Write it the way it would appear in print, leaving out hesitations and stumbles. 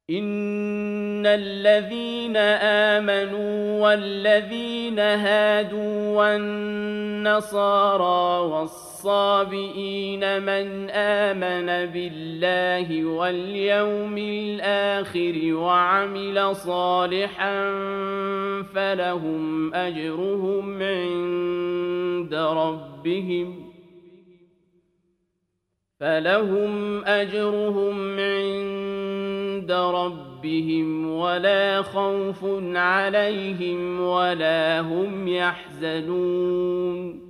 إن الذين آمنوا والذين هادوا والنصارى والصابئين من آمن بالله واليوم الآخر وعمل صالحا فلهم أجرهم عند ربهم ولا خوف عليهم ولا هم يحزنون